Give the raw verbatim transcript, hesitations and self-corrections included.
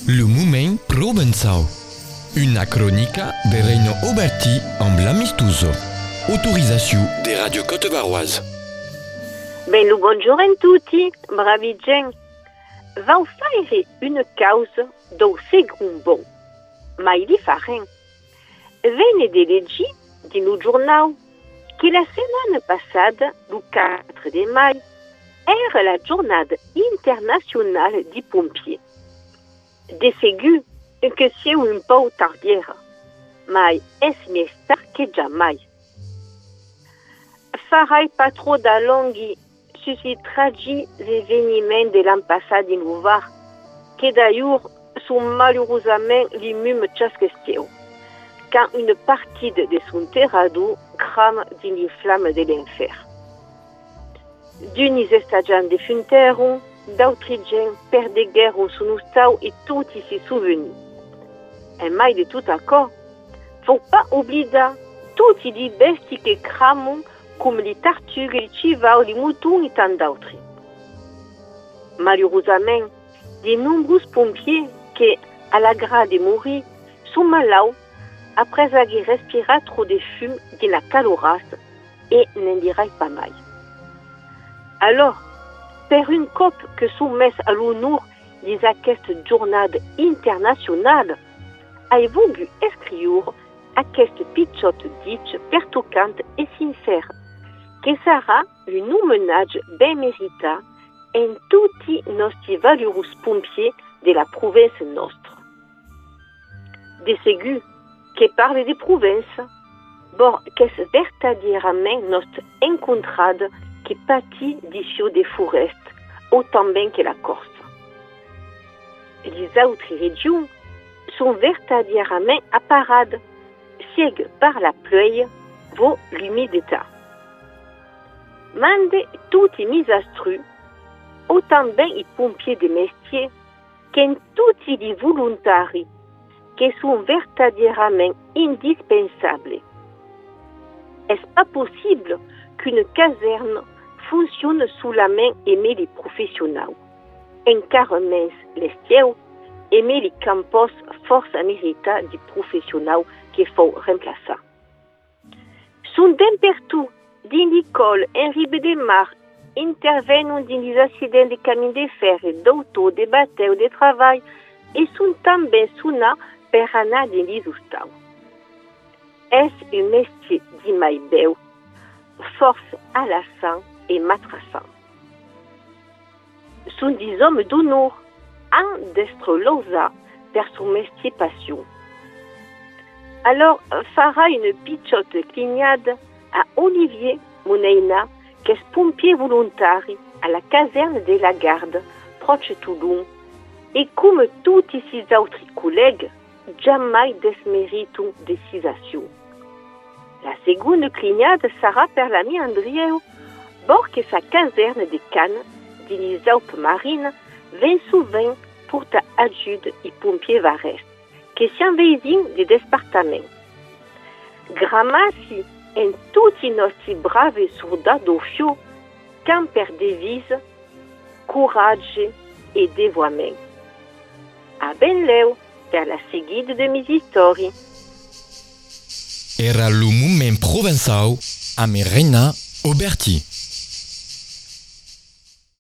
Le Moment Provençal. Una cronica de Reino Oberti amb l'Amistuso. Autorisation des radios Côte-Varoise. Ben, lo buongiorno a tutti, bravi gent. Vau fare una causa do segun bon, ma li farem. Vene de leggi di no giornal che la settimana passata, lo quattro de mai, era la giornata internazionale di pompieri. De segur che sia un po' tardiera, ma è més tard che jamais. Farai pas trop da longhi sui tragici eventi dell'anno passato in Uvar, che d'ailleurs sont malheureusement les mêmes que stieu, quand une partie de son terrado crame dans les flammes de l'enfer. D'unis estagiani defunteron, d'autres gens perdegueron son stau et tutti si souvenu. Et mai de tout accord, faut pas oublier tutti les besties qui crament comme les tartugues, les chivaux, les moutons et tant d'autres. Malheureusement, de nombreux pompiers qui, à la grade de mourir, sont malades après avoir respiré trop de fume de la calorasse et n'en dirait pas mal. Alors, per une cop que soumet à l'honneur de cette journée internationale, ai voulu écrire cette petite diche pertucante et sincère, que sera un hommage bien mérité en tutti nostri valeureux pompiers de la province nostra. De segur que parle de province, bor qu'es vertadierament notre encontrade qui pâtit d'ici des forêts, autant bien que la Corse. Les autres régions sont vertadierament à parade, ciegues par la pluie, vos l'humidité. Mande tutti misastrus, autant bien les pompiers de métier qu'en tutti les volontaires qui sont vertadierament indispensables. Est-ce pas possible qu'une caserne fonctionne sous la main aimer les professionnels, encara més l'estieu, aimer les campos force amérita des professionnels qui faut remplacer. Sont d'impertout dans l'école en ribe de mar interviennent dans les accidents de camions de fer, d'auto, de bateaux, de travail et sont també suna per anar dans les hostals. Est un métier dit mai beu, force à la sang et matrassant. Sont des hommes d'honneur, un destre-losa per son métier passion. Alors, fera une petite clignade à Olivier Moneina, qui est pompier volontaire à la caserne de la Garde, proche de Toulon, et comme tous ses autres collègues, jamais desméritent décisation. La seconde clignade sera per l'ami Andrieu, bord que sa caserne de Cannes, dans les Alpes marines, vient souvent pour ta ajude et pompiers varest, que s'y envaisin de département. Gramassi en tutti nostri bravi soldats d'Ofio, quand per devise, courage et dévouement. A ben leu per la seguida de mes histoires. Era le Moment Provençal amb Reina Oberti.